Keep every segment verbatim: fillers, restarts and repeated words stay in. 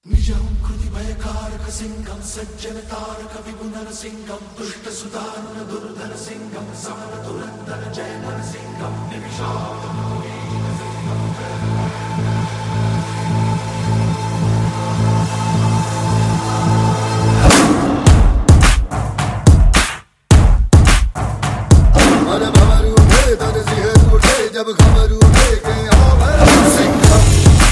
निजं कृति भयकारक सिंहं सज्जनतारक विगुणरसिंहं दुष्टसुदारुण दुर्धर सिंहं समर तुरंदर जय नरसिंहं मन भंवर उठे तन सिहर उठे जब खबर उठे के आवे सिंघम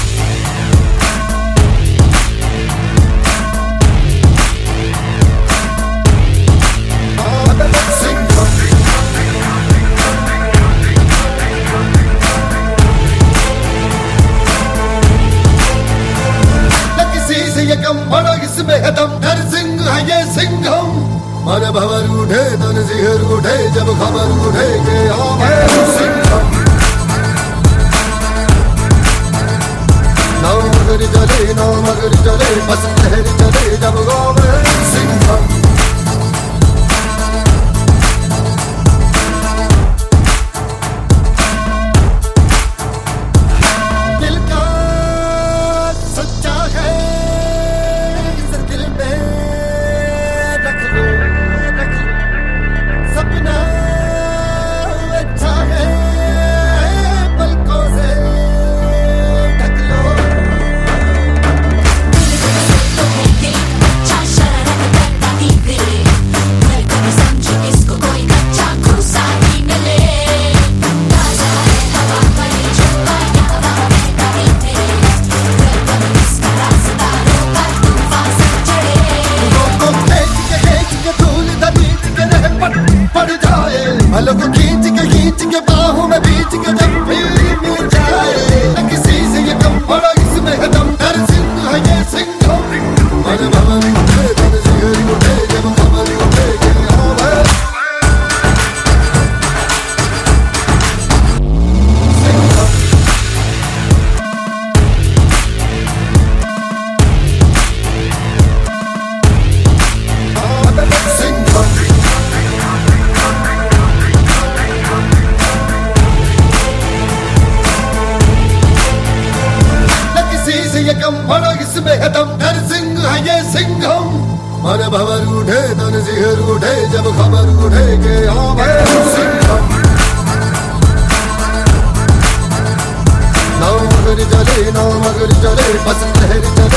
किसी से ये कम बड़ा इसमें है दम नर सिंह है ये सिंघम मन भंवर उठे तन सिहर उठे जब खबर उठे के आवे सिंघम नाव मगर चले नाव मगर चले बस लहर चले जब गावे सिंघम दिल का सच्चा है इस दिल में रख लो रख लो सपना अच्छा है पलकों से ढक लो अच्छा शरारत करता ही दिल मैं कभी समझी इसको कोई कच्चा घुसा ही मिले ताजा है हवा बड़ी छुपा हवा में कभी तेरे मैं कभी इसका रास्ता रोका तूफान से चढ़े को खींच के खींच के धूल दबीच के रह पट पड़ जाए भलों को खींच के खींच के बाहों में बीच के जब भी मिल जाए न किसी से ये कम बड़ा इसमें है दम नर सिंह है ये सिंघम मन भंवर उठे तन सिहर उठे जब खबर उठे के आवे सिंघम सिंघम न किसी से ये कम बड़ा इसमें है दम नर सिंह है ये सिंघम मन भंवर उठे तन सिहर उठे जब खबर उठे के आवे सिंघम नाव मगर चले नाव मगर चले बस लहर चले